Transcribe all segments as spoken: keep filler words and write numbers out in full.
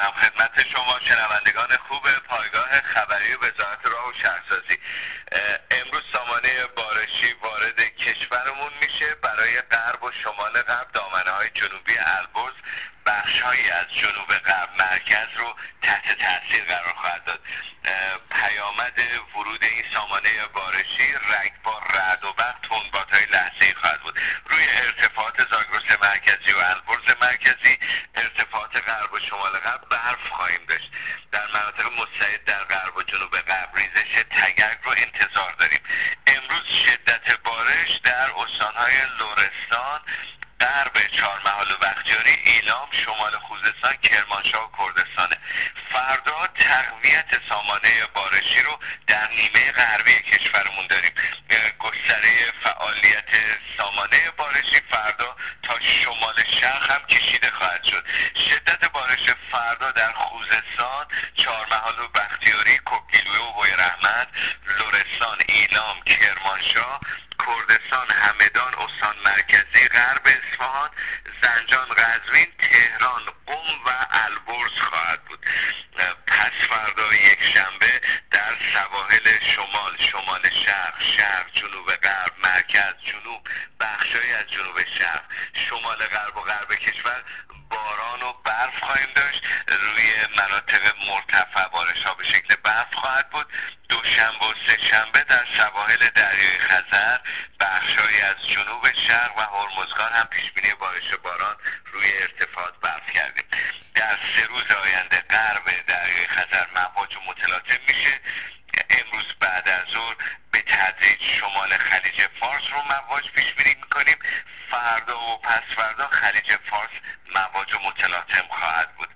میکنم خدمت شما شنوندگان خوب پایگاه خبری وزارت راه و شهرسازی. امروز سامانه بارشی وارد کشورمون میشه. برای غرب و شمال غرب دامنه های جنوبی البرز بخشهایی از جنوب غرب مرکز رو تحت تاثیر قرار خواهد داد. پیامد ورود این سامانه بارشی رگبار، رعد و برق، تندبادهای لحظه‌ای خواهد بود. روی ارتفاعات زاگرس مرکزی و البرز مرکزی، ارتفاعات غرب و شمال غرب برف خواهیم داشت. در مناطق مستعد در غرب و جنوب غرب ریزش تگرگ رو انتظار داریم. امروز شدت بارش در استانهای لرستان، غرب چهارمحال و بختیاری، ایلام، شمال خوزستان، کرمانشاه و کردستانه. فردا تقویت سامانه بارشی رو در نیمه غربی کشورمون داریم. گستره فعالیت سامانه بارشی فردا تا شمال شرق هم کشیده خواهد شد. شدت بارش فردا در خوزستان، چهارمحال و بختیاری، کوکیلویه و بویراحمد، لرستان، ایلام، کرمانشاه، کردستان، همدان، استان مرکزی، غرب اصفهان، زنجان، قزوین، تهران، قم و البرز خواهد بود. پس فردا یک شنبه در سواحل شمال، شمال شرق، شرق، جنوب غرب، مرکز، جنوب، بخشایی از جنوب شرق، شمال غرب و غرب کشور باران و برف خواهیم داشت. روی مناطق مرتفع بارش ها به شکل برف خواهد بود. دوشنبه و سه شنبه در سواحل دریای خزر، بخشایی از جنوب شرق و هرمزگان هم پیش بینی بارش باران روی ارتفاعات برف کردیم. در سه روز آینده غرب دریای خزر مواج و متلاطم میشه. امروز بعد از ظهر به تدریج شمال خلیج فارس رو مواج پیش بینی میکنیم. فردا و پس فردا خلیج فارس مواج و متلاطم خواهد بود.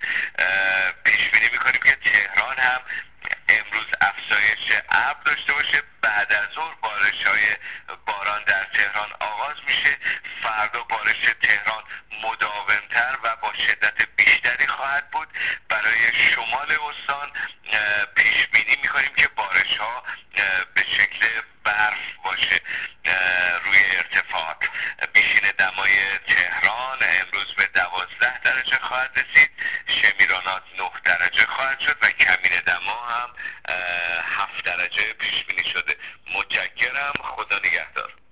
پیش بینی میکنیم که تهران هم امروز افزایش ابر داشته باشه. بعد از ظهر بارش‌های باران در تهران آغاز میشه. فردا بارش تهران مداومتر و با شدت بیشتری خواهد بود. برای شمال استان پیش بینی میکنیم که بارش‌ها به شکل برف باشه. روی ارتفاعات بیشین دمای تهران امروز به دوازده درجه خواهد رسید. شمیرانات نه درجه خواهد شد و کمین دما هم هفت درجه پیش بینی شده. متشکرم. خدا نگهدار.